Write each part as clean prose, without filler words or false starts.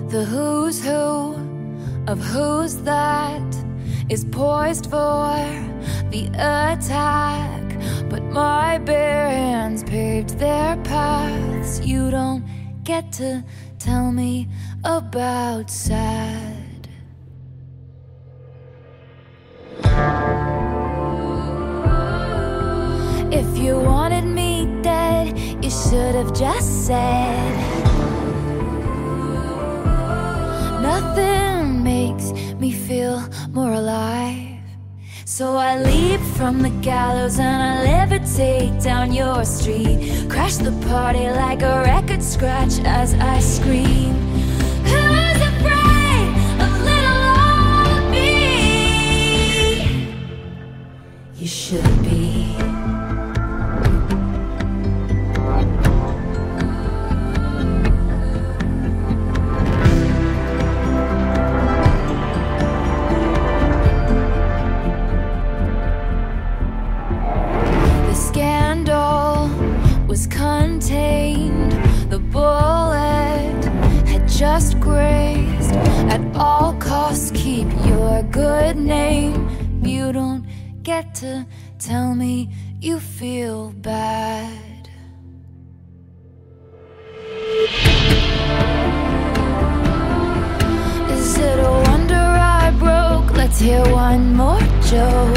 The who's who of who's that is poised for the attack, but my bare hands paved their paths. You don't get to tell me about sad. If you wanted me dead, you should have just said. Nothing makes me feel more alive. So I leap from the gallows and I levitate down your street. Crash the party like a record scratch as I scream. Who's afraid of little old me? You should be. Was contained, the bullet had just grazed. At all costs, keep your good name. You don't get to tell me you feel bad. Is it a wonder I broke? Let's hear one more joke.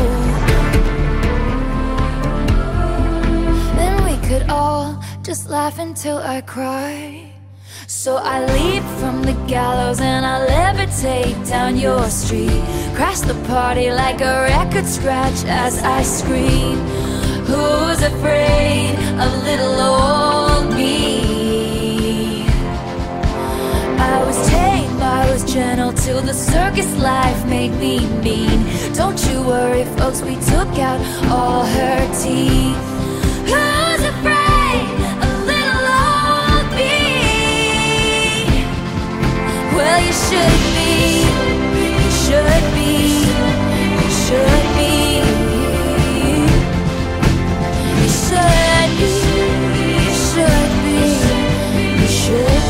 Could all just laugh until I cry. So I leap from the gallows and I levitate down your street. Crash the party like a record scratch as I scream. Who's afraid of little old me? I was tame, I was gentle till the circus life made me mean. Don't you worry folks, we took out all her teeth. Who's afraid of little old me? Well, you should be, you should be, you should be, you should be, you should be, you should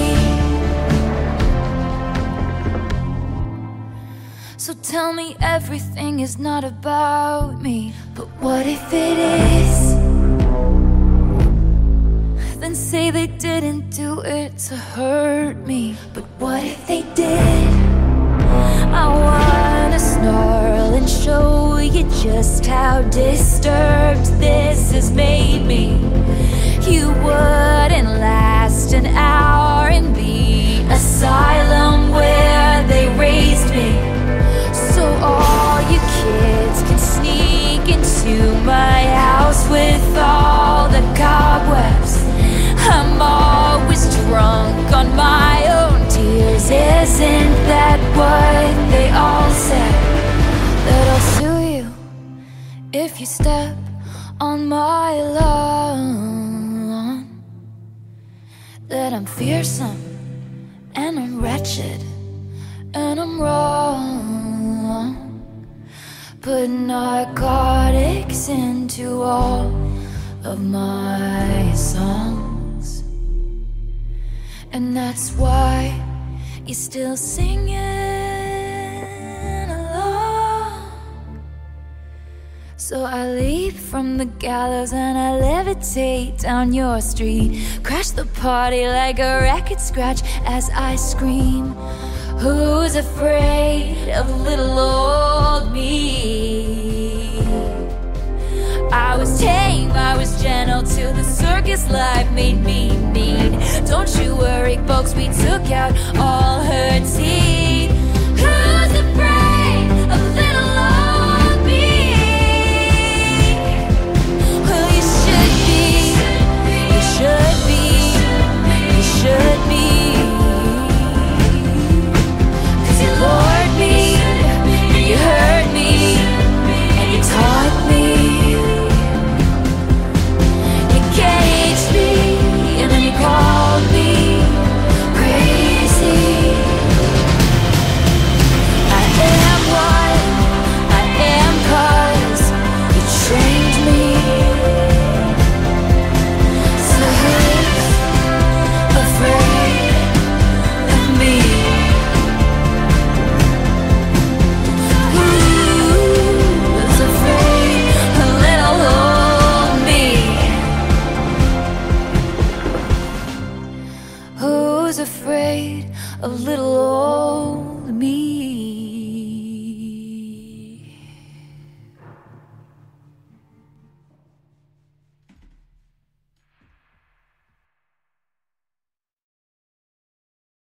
be. So tell me everything is not about me, but what if it is? Then say they didn't do it to hurt me. But what if they did? I wanna snarl and show you just how disturbed this has made me. You wouldn't last an hour in the asylum where they raised me. So all you kids can sneak into my house with all the cobwebs. I'm always drunk on my own tears. Isn't that what they all said? That I'll sue you if you step on my lawn. That I'm fearsome and I'm wretched and I'm wrong. Put narcotics into all of my songs. And that's why you're still singing along. So I leap from the gallows and I levitate down your street. Crash the party like a record scratch as I scream. Who's afraid of little old me? I was tame, I was gentle till the circus life made me mean. Don't you worry folks, we took out all her teeth. Who's afraid of little old me? Well, you should be, you should be, you should be. Cause you lured me, and you hurt me, and you taught me. Caged me, and then you called me crazy. was afraid of little old me.